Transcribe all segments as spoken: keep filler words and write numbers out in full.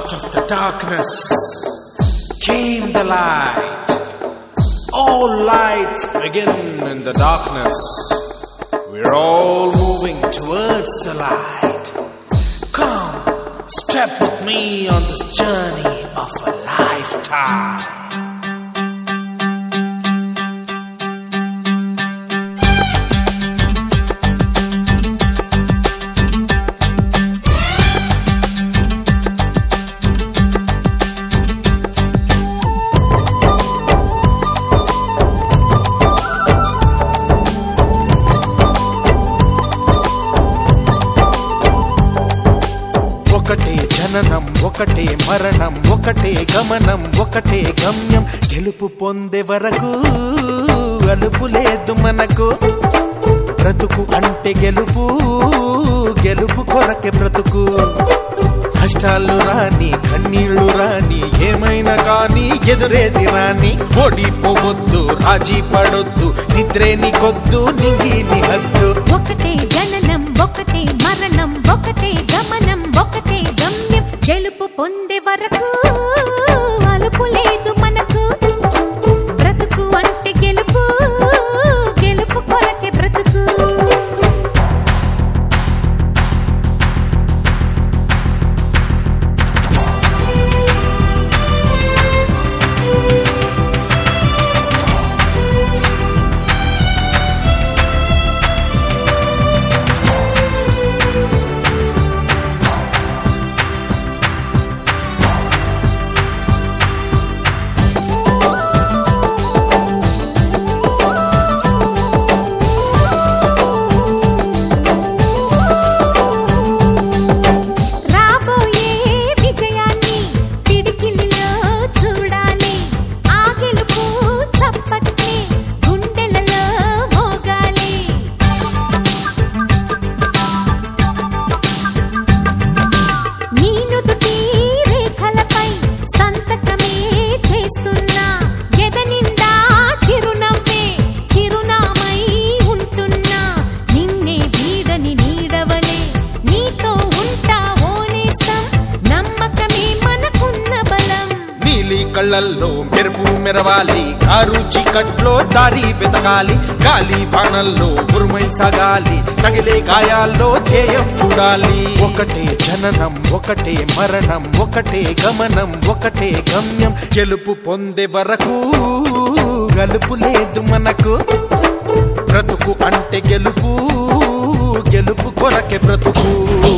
Out of the darkness came the light. All lights begin in the darkness. We're all moving towards the light. Come, step with me on this journey of a lifetime. ఒకటే జననం ఒకటే మరణం ఒకటే గమనం ఒకటే గమ్యం గెలుపు పొందే వరకు అలుపు లేదు మనకు బ్రతుకు అంటే గెలుపు గెలుపు కొరకే బ్రతుకు కష్టాలు రాని కన్నీళ్లు రాని ఏమైనా కానీ ఎదురేది రాని ఓడిపోవద్దు రాజీ పడొద్దు నిద్రే నీకొద్దు నింగి నీ హద్దు ఒకటే జననం ఒకటే మరణం ఒకటే గమనం ఒకటే గమ్యం గెలుపు పొందే వరకు అలుపు లేదు మనకు బ్రతుకు అంటే గెలుపు గెలుపు కొరకే బ్రతుకు కళ్ళల్లో మెరుపు మెరవాలి కారు చీకట్లో దారి వెతకాలి గాలి బాణల్లో ఉరుమై సాగాలి తగిలే గాయాల్లో ధ్యేయం చూడాలి ఒకటే జననం ఒకటే మరణం ఒకటే గమనం ఒకటే గమ్యం గెలుపు పొందే వరకు గలుపు లేదు మనకు బ్రతుకు అంటే గెలుపు గెలుపు కొరకే బ్రతుకు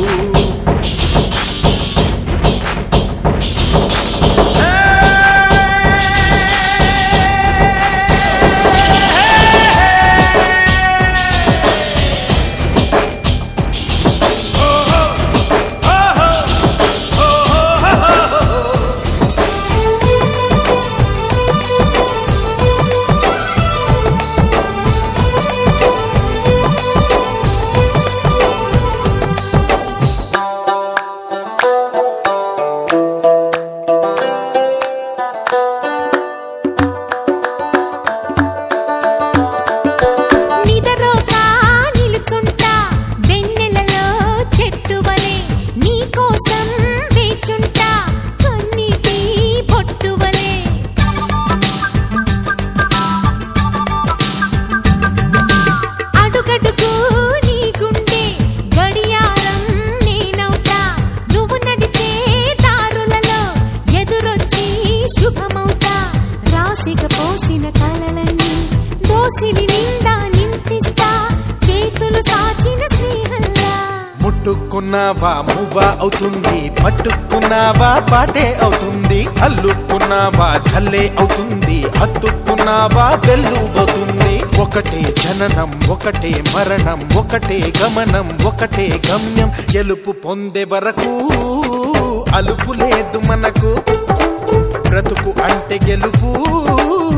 పోసిన కలలన్నీ దోసిలి నిండా నింపిస్తా చేతులు సాచిన స్నేహంలా ముట్టుకున్నావా మువ్వా అవుతుంది పట్టుకున్నావా పాటే అవుతుంది అల్లుకున్నావా జల్లే అవుతుంది హత్తుకున్నావా వెల్లుబోతుంది ఒకటే జననం ఒకటే మరణం ఒకటే గమనం ఒకటే గమ్యం గెలుపు పొందే వరకు అలుపు లేదు మనకు బ్రతుకు అంటే గెలుపు